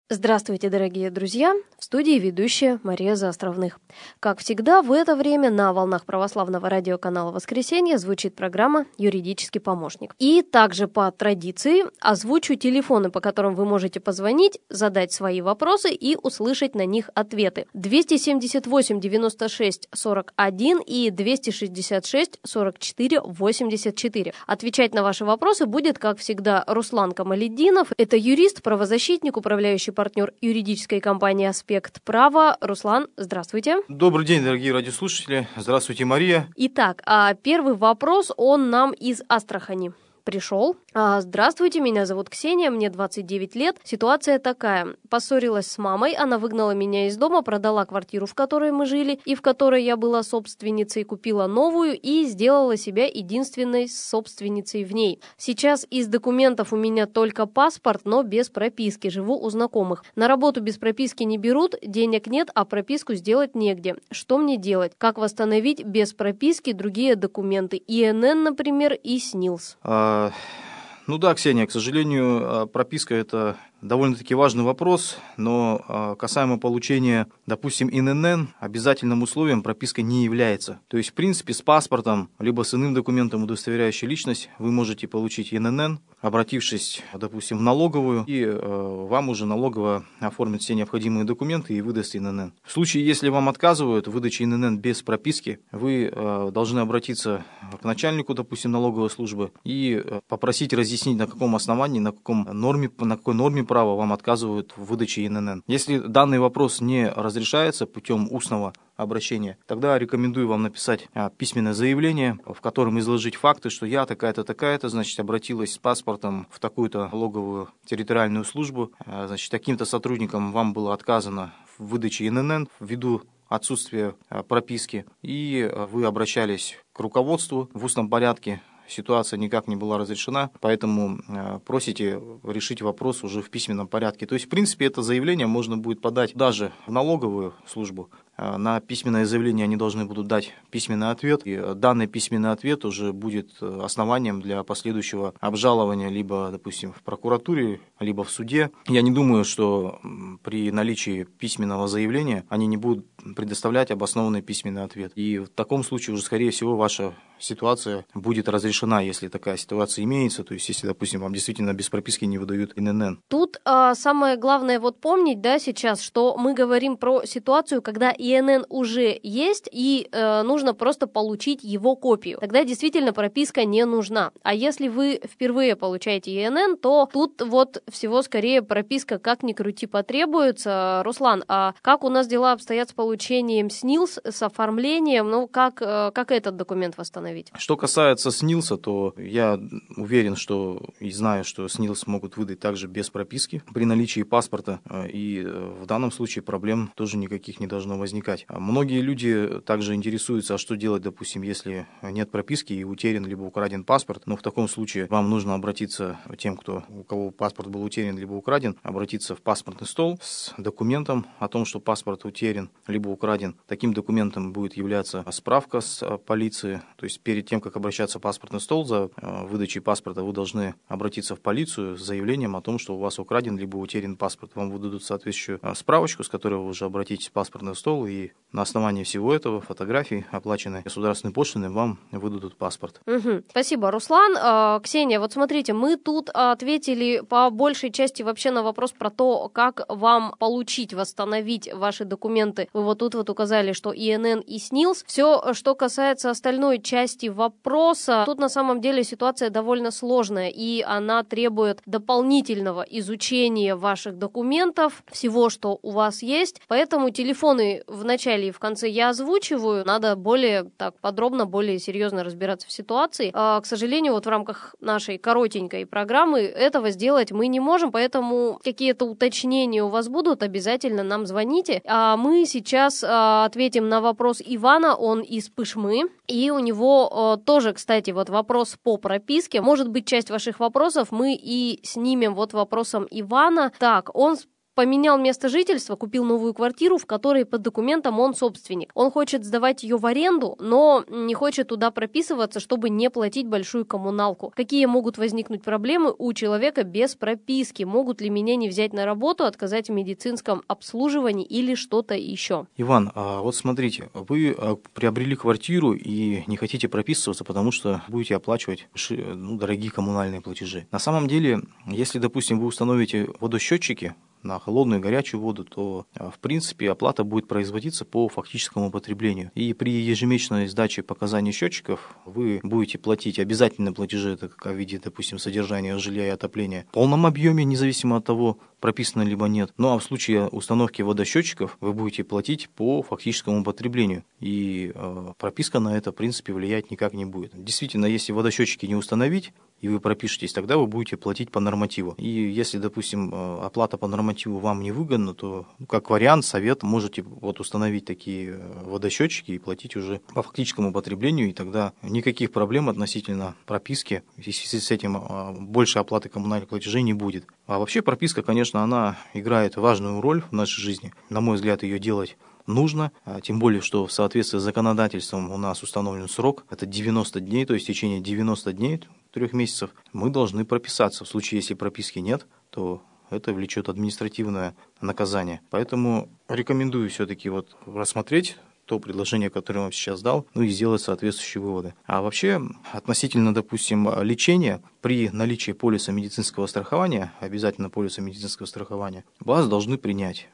Здравствуйте, дорогие друзья! В студии ведущая Мария Заостровных. Как всегда, в это время на волнах православного радиоканала «Воскресенье» звучит программа «Юридический помощник». И также по традиции озвучу телефоны, по которым вы можете позвонить, задать свои вопросы и услышать на них ответы. 278 96 41 и 266 44 84. Отвечать на ваши вопросы будет, как всегда, Руслан Камалетдинов. Это юрист, правозащитник, управляющий партнер юридической компании «Аспект права». Руслан, здравствуйте. Добрый день, дорогие радиослушатели. Здравствуйте, Мария. Итак, первый вопрос, он нам из Астрахани пришел. Здравствуйте, меня зовут Ксения, мне 29 лет. Ситуация такая. Поссорилась с мамой, она выгнала меня из дома, продала квартиру, в которой мы жили, и в которой я была собственницей, купила новую и сделала себя единственной собственницей в ней. Сейчас из документов у меня только паспорт, но без прописки, живу у знакомых. На работу без прописки не берут, денег нет, а прописку сделать негде. Что мне делать? Как восстановить без прописки другие документы? ИНН, например, и СНИЛС. Ну да, Ксения, к сожалению, прописка – это довольно-таки важный вопрос, но касаемо получения, допустим, ИНН, обязательным условием прописка не является. То есть, в принципе, с паспортом, либо с иным документом, удостоверяющим личность, вы можете получить ИНН, обратившись, допустим, в налоговую, и вам уже налоговая оформит все необходимые документы и выдаст ИНН. В случае, если вам отказывают в выдаче ИНН без прописки, вы должны обратиться к начальнику, допустим, налоговой службы и попросить разъяснить, на каком основании, на какой норме права вам отказывают в выдаче ИНН. Если данный вопрос не разрешается путем устного обращения, тогда рекомендую вам написать письменное заявление, в котором изложить факты, что я такая-то, такая-то, значит, обратилась с паспортом в такую-то налоговую территориальную службу, значит, таким-то сотрудникам вам было отказано в выдаче ИНН ввиду отсутствия прописки, и вы обращались к руководству в устном порядке. Ситуация никак не была разрешена, поэтому просите решить вопрос уже в письменном порядке. То есть, в принципе, это заявление можно будет подать даже в налоговую службу. На письменное заявление они должны будут дать письменный ответ, и данный письменный ответ уже будет основанием для последующего обжалования либо, допустим, в прокуратуре, либо в суде. Я не думаю, что при наличии письменного заявления они не будут предоставлять обоснованный письменный ответ. И в таком случае уже, скорее всего, ваша ситуация будет разрешена, если такая ситуация имеется, то есть если, допустим, вам действительно без прописки не выдают ИНН. Тут самое главное помнить, да, сейчас, что мы говорим про ситуацию, когда ИНН уже есть и нужно просто получить его копию. Тогда действительно прописка не нужна. А если вы впервые получаете ИНН, то тут всего скорее прописка как ни крути потребуется. Руслан, а как у нас дела обстоят с получением СНИЛС, с оформлением, как этот документ восстановить? Что касается СНИЛСа, то я уверен, что и знаю, что СНИЛС могут выдать также без прописки при наличии паспорта, и в данном случае проблем тоже никаких не должно возникать. Многие люди также интересуются, а что делать, допустим, если нет прописки и утерян либо украден паспорт, но в таком случае вам нужно обратиться тем, у кого паспорт был утерян либо украден, обратиться в паспортный стол с документом о том, что паспорт утерян либо украден. Таким документом будет являться справка с полиции, то есть перед тем, как обращаться в паспортный стол за выдачей паспорта, вы должны обратиться в полицию с заявлением о том, что у вас украден либо утерян паспорт. Вам выдадут соответствующую справочку, с которой вы уже обратитесь в паспортный стол, и на основании всего этого, фотографий, оплаченной государственной пошлиной, вам выдадут паспорт. Спасибо, Руслан. Ксения, смотрите, мы тут ответили по большей части вообще на вопрос про то, как вам получить, восстановить ваши документы. Вы тут указали, что ИНН и СНИЛС. Все, что касается остальной части вопроса, тут на самом деле ситуация довольно сложная, и она требует дополнительного изучения ваших документов, всего, что у вас есть. Поэтому телефоны в начале и в конце я озвучиваю. Надо более подробно, более серьезно разбираться в ситуации. К сожалению, в рамках нашей коротенькой программы этого сделать мы не можем, поэтому какие-то уточнения у вас будут, обязательно нам звоните. А мы сейчас ответим на вопрос Ивана, он из Пышмы, и у него тоже, кстати, вопрос по прописке. Может быть, часть ваших вопросов мы и снимем вопросом Ивана. Так, он поменял место жительства, купил новую квартиру, в которой по документам он собственник. Он хочет сдавать ее в аренду, но не хочет туда прописываться, чтобы не платить большую коммуналку. Какие могут возникнуть проблемы у человека без прописки? Могут ли меня не взять на работу, отказать в медицинском обслуживании или что-то еще? Иван, вот смотрите, вы приобрели квартиру и не хотите прописываться, потому что будете оплачивать дорогие коммунальные платежи. На самом деле, если, допустим, вы установите водосчетчики на холодную и горячую воду, то, в принципе, оплата будет производиться по фактическому потреблению. И при ежемесячной сдаче показаний счетчиков вы будете платить обязательные платежи, это как в виде, допустим, содержания жилья и отопления в полном объеме, независимо от того, прописано либо нет. Ну а в случае установки водосчетчиков вы будете платить по фактическому потреблению. И прописка на это, в принципе, влиять никак не будет. Действительно, если водосчетчики не установить, и вы пропишетесь, тогда вы будете платить по нормативу. И если, допустим, оплата по нормативу вам не выгодна, то, как вариант, совет, можете установить такие водосчетчики и платить уже по фактическому потреблению, и тогда никаких проблем относительно прописки, если с этим больше оплаты коммунальных платежей не будет. А вообще прописка, конечно, она играет важную роль в нашей жизни. На мой взгляд, ее делать нужно, тем более, что в соответствии с законодательством у нас установлен срок, это 90 дней, то есть в течение 90 дней, 3 месяцев, мы должны прописаться. В случае, если прописки нет, то это влечет административное наказание. Поэтому рекомендую все-таки рассмотреть то предложение, которое я вам сейчас дал, и сделать соответствующие выводы. А вообще, относительно, допустим, лечения, при наличии полиса медицинского страхования, обязательно полиса медицинского страхования, вас должны принять.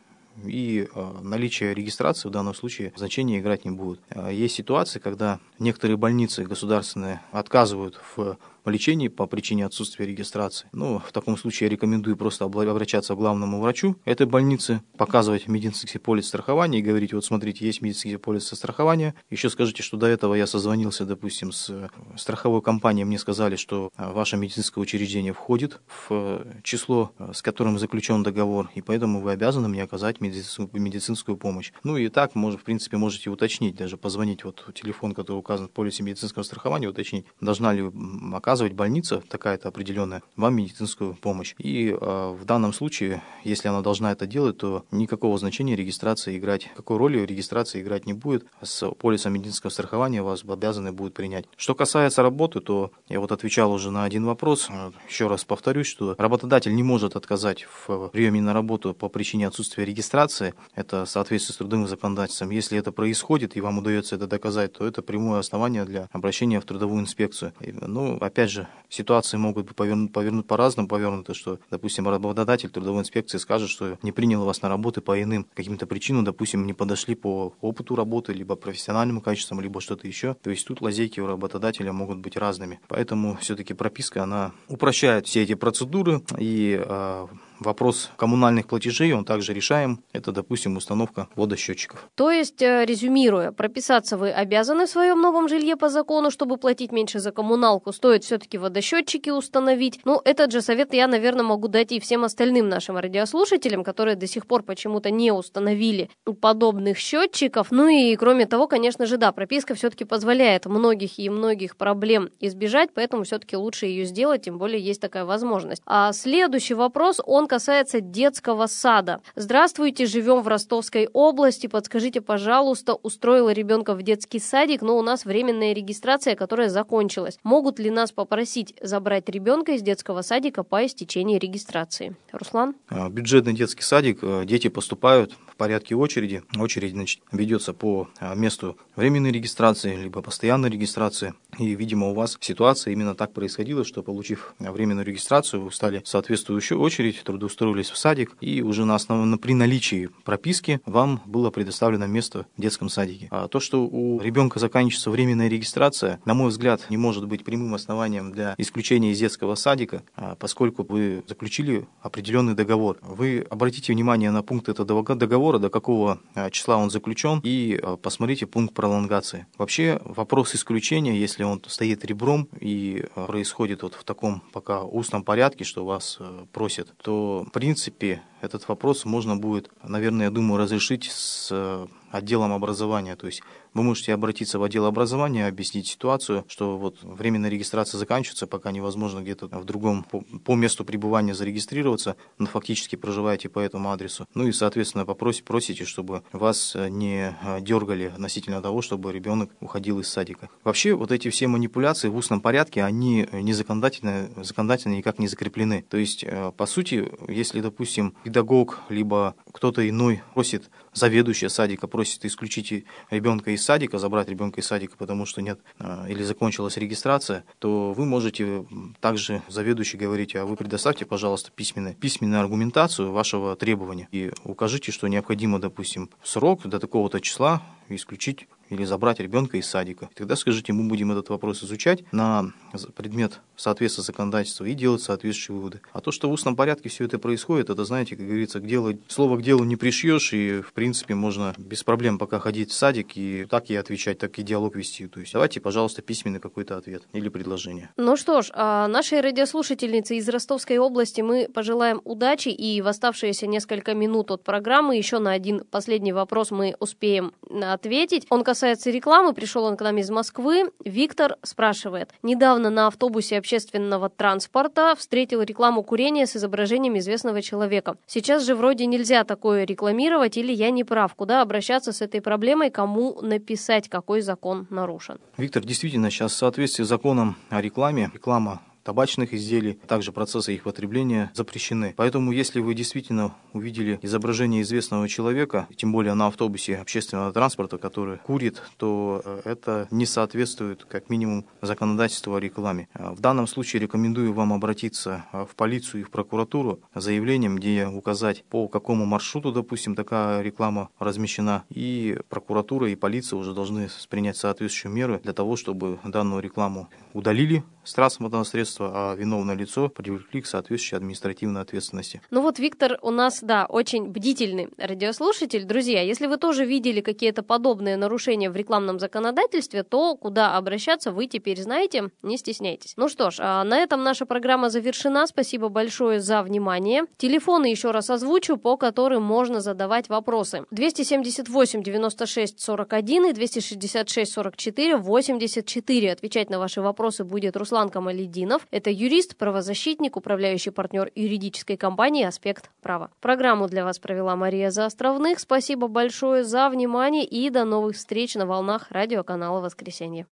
И наличие регистрации в данном случае значения играть не будет. Есть ситуации, когда некоторые больницы государственные отказывают в лечении по причине отсутствия регистрации. В таком случае я рекомендую просто обращаться к главному врачу этой больницы, показывать медицинский полис страхования и говорить: вот смотрите, есть медицинский полис страхования. Еще скажите, что до этого я созвонился, допустим, с страховой компанией, мне сказали, что ваше медицинское учреждение входит в число, с которым заключен договор, и поэтому вы обязаны мне оказать медицинскую помощь. И так, в принципе, можете уточнить, даже позвонить телефон, который указан в полисе медицинского страхования, уточнить, должна ли оказывать больница такая-то определенная вам медицинскую помощь. И в данном случае, если она должна это делать, то никакого значения регистрации играть, какой роли регистрация играть не будет. С полисом медицинского страхования вас обязаны будут принять. Что касается работы, то я отвечал уже на один вопрос. Еще раз повторюсь, что работодатель не может отказать в приеме на работу по причине отсутствия регистрации. Это в соответствии с трудовым законодательством. Если это происходит и вам удается это доказать, то это прямое основание для обращения в трудовую инспекцию. Опять же, ситуации могут быть по-разному повернуты, что, допустим, работодатель трудовой инспекции скажет, что не принял вас на работу по иным каким-то причинам, допустим, не подошли по опыту работы, либо профессиональным качествам, либо что-то еще. То есть тут лазейки у работодателя могут быть разными. Поэтому все-таки прописка, она упрощает все эти процедуры, и вопрос коммунальных платежей, он также решаем. Это, допустим, установка водосчетчиков. То есть, резюмируя, прописаться вы обязаны в своем новом жилье по закону, чтобы платить меньше за коммуналку. Стоит все-таки водосчетчики установить. Этот же совет я, наверное, могу дать и всем остальным нашим радиослушателям, которые до сих пор почему-то не установили подобных счетчиков. И, кроме того, конечно же, да, прописка все-таки позволяет многих проблем избежать, поэтому все-таки лучше ее сделать, тем более есть такая возможность. А следующий вопрос, он касается детского сада. Здравствуйте, живем в Ростовской области. Подскажите, пожалуйста, устроила ребенка в детский садик, но у нас временная регистрация, которая закончилась. Могут ли нас попросить забрать ребенка из детского садика по истечении регистрации? Руслан? Бюджетный детский садик, дети поступают в порядке очереди. Очередь, ведется по месту временной регистрации, либо постоянной регистрации. И, видимо, у вас ситуация именно так происходила, что, получив временную регистрацию, вы встали в соответствующую очередь, трудоустроились в садик, и уже при наличии прописки вам было предоставлено место в детском садике. А то, что у ребенка заканчивается временная регистрация, на мой взгляд, не может быть прямым основанием для исключения из детского садика, поскольку вы заключили определенный договор. Вы обратите внимание на пункт этого договора, до какого числа он заключен, и посмотрите пункт пролонгации. Вообще, вопрос исключения, если он стоит ребром и происходит в таком пока устном порядке, что вас просят, то, в принципе, этот вопрос можно будет, наверное, я думаю, разрешить с отделом образования. То есть вы можете обратиться в отдел образования, объяснить ситуацию, что вот временная регистрация заканчивается, пока невозможно где-то в другом по месту пребывания зарегистрироваться, но фактически проживаете по этому адресу. Ну и, соответственно, просите, чтобы вас не дергали относительно того, чтобы ребенок уходил из садика. Вообще, вот эти все манипуляции в устном порядке, они законодательно никак не закреплены. То есть, по сути, если, допустим, педагог, либо кто-то иной просит, заведующая садика просит исключить ребенка из садика, забрать ребенка из садика, потому что нет или закончилась регистрация, то вы можете также заведующей говорить: а вы предоставьте, пожалуйста, письменную аргументацию вашего требования и укажите, что необходимо, допустим, срок до такого-то числа исключить или забрать ребенка из садика. И тогда скажите, мы будем этот вопрос изучать на предмет соответствия законодательства и делать соответствующие выводы. А то, что в устном порядке все это происходит, это, знаете, как говорится, слово к делу не пришьешь, и, в принципе, можно без проблем пока ходить в садик и так и отвечать, так и диалог вести. То есть давайте, пожалуйста, письменный какой-то ответ или предложение. Ну что ж, нашей радиослушательнице из Ростовской области мы пожелаем удачи, и в оставшиеся несколько минут от программы еще на один последний вопрос мы успеем ответить. Он касается рекламы, пришел он к нам из Москвы. Виктор спрашивает: недавно на автобусе общественного транспорта встретил рекламу курения с изображением известного человека. Сейчас же вроде нельзя такое рекламировать, или я не прав? Куда обращаться с этой проблемой, кому написать, какой закон нарушен? Виктор, действительно, сейчас в соответствии с законом о рекламе, реклама табачных изделий, также процессы их потребления запрещены. Поэтому, если вы действительно увидели изображение известного человека, тем более на автобусе общественного транспорта, который курит, то это не соответствует, как минимум, законодательству о рекламе. В данном случае рекомендую вам обратиться в полицию и в прокуратуру с заявлением, где указать, по какому маршруту, допустим, такая реклама размещена, и прокуратура и полиция уже должны принять соответствующие меры для того, чтобы данную рекламу удалили с транспортного средства, а виновное лицо привлекли к соответствующей административной ответственности. Ну вот Виктор у нас, да, очень бдительный радиослушатель. Друзья, если вы тоже видели какие-то подобные нарушения в рекламном законодательстве, то куда обращаться вы теперь знаете, не стесняйтесь. Ну что ж, на этом наша программа завершена. Спасибо большое за внимание. Телефоны еще раз озвучу, по которым можно задавать вопросы. 278 96 41 и 266 44 84. Отвечать на ваши вопросы будет Руслан Камалетдинов. Это юрист, правозащитник, управляющий партнер юридической компании «Аспект права». Программу для вас провела Мария Заостровных. Спасибо большое за внимание и до новых встреч на волнах радиоканала «Воскресенье».